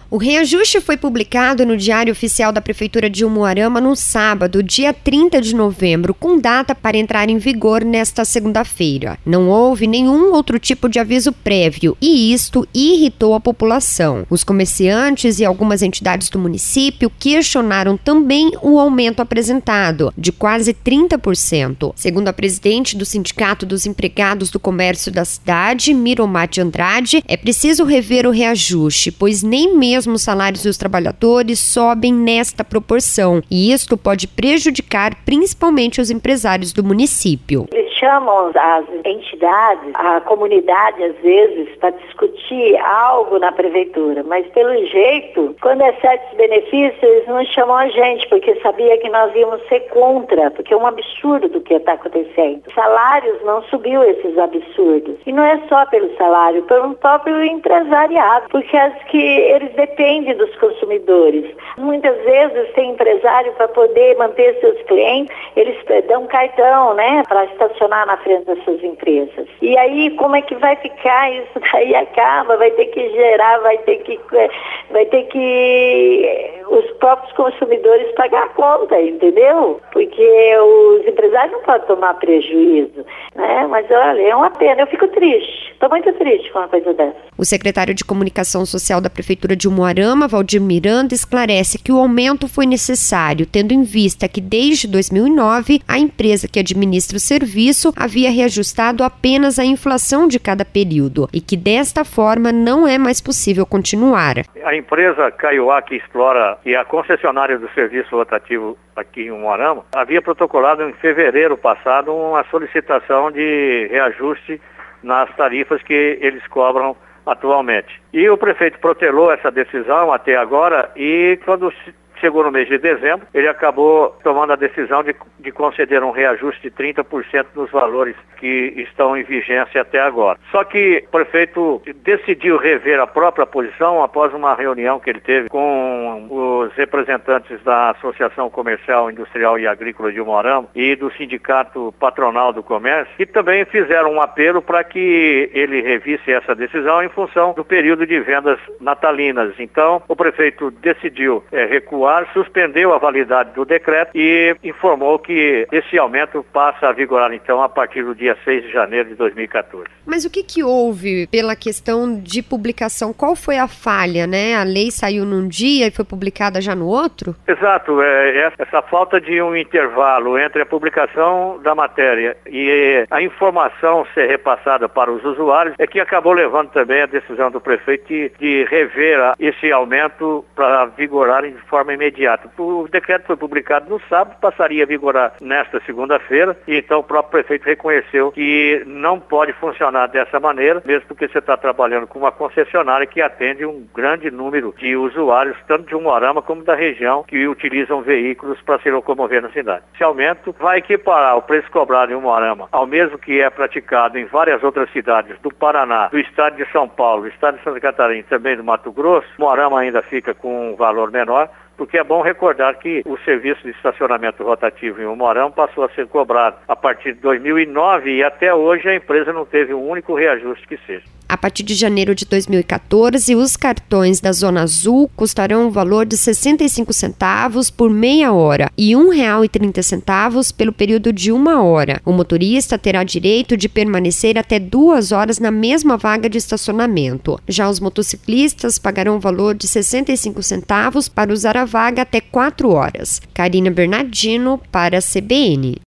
O reajuste foi publicado no Diário Oficial da Prefeitura de Umuarama no sábado, dia 30 de novembro, com data para entrar em vigor nesta segunda-feira. Não houve nenhum outro tipo de aviso prévio e isto irritou a população. Os comerciantes e algumas entidades do município questionaram também o aumento apresentado, de quase 30%. Segundo a presidente do Sindicato dos Empregados do Comércio da cidade, Miromar de Andrade, é preciso rever o reajuste, pois nem mesmo os salários dos trabalhadores sobem nesta proporção, e isto pode prejudicar principalmente os empresários do município. Eles chamam as entidades, a comunidade às vezes, para discutir algo na prefeitura, mas pelo jeito, quando é certos benefícios, eles não chamam a gente, porque sabia que nós íamos ser contra, porque é um absurdo do que está acontecendo. Salários não subiu esses absurdos. E não é só pelo salário, pelo próprio empresariado, porque eles dependem dos consumidores. Muitas vezes tem empresário para poder manter seus clientes, eles dão cartão, né, para estacionar na frente das suas empresas. E aí, como é que vai ficar isso? Daí acaba, vai ter que gerar, vai ter que os próprios consumidores pagar a conta, entendeu? Porque os empresários não podem tomar prejuízo, né? Mas olha, é uma pena, eu fico triste, estou muito triste com uma coisa dessa. O secretário de Comunicação Social da Prefeitura de Umuarama, Valdir Miranda, esclarece que o aumento foi necessário, tendo em vista que desde 2009 a empresa que administra o serviço havia reajustado apenas a inflação de cada período e que desta forma não é mais possível continuar. A empresa Kaiowá, que explora e é a concessionária do serviço rotativo aqui em Umuarama, havia protocolado em fevereiro passado uma solicitação de reajuste nas tarifas que eles cobram atualmente. E o prefeito protelou essa decisão até agora e quando chegou no mês de dezembro, ele acabou tomando a decisão de conceder um reajuste de 30% nos valores que estão em vigência até agora. Só que o prefeito decidiu rever a própria posição após uma reunião que ele teve com os representantes da Associação Comercial, Industrial e Agrícola de Umuarama e do Sindicato Patronal do Comércio, que também fizeram um apelo para que ele revisse essa decisão em função do período de vendas natalinas. Então, o prefeito decidiu recuar, suspendeu a validade do decreto e informou que esse aumento passa a vigorar então a partir do dia 6 de janeiro de 2014. Mas o que houve pela questão de publicação? Qual foi a falha, né? A lei saiu num dia e foi publicada já no outro? Exato, essa falta de um intervalo entre a publicação da matéria e a informação ser repassada para os usuários é que acabou levando também a decisão do prefeito de rever esse aumento para vigorar de forma imediata. O decreto foi publicado no sábado, passaria a vigorar nesta segunda-feira, e então o próprio prefeito reconheceu que não pode funcionar dessa maneira, mesmo porque você está trabalhando com uma concessionária que atende um grande número de usuários, tanto de Umuarama como da região, que utilizam veículos para se locomover na cidade. Esse aumento vai equiparar o preço cobrado em Umuarama ao mesmo que é praticado em várias outras cidades do Paraná, do estado de São Paulo, do estado de Santa Catarina e também do Mato Grosso. Umuarama ainda fica com um valor menor, porque é bom recordar que o serviço de estacionamento rotativo em Umuarama passou a ser cobrado a partir de 2009 e até hoje a empresa não teve um único reajuste que seja. A partir de janeiro de 2014, os cartões da Zona Azul custarão o valor de 65 centavos por meia hora e R$ 1,30 pelo período de 1 hora. O motorista terá direito de permanecer até 2 horas na mesma vaga de estacionamento. Já os motociclistas pagarão o valor de 65 centavos para usar a vaga até 4 horas. Karina Bernardino para a CBN.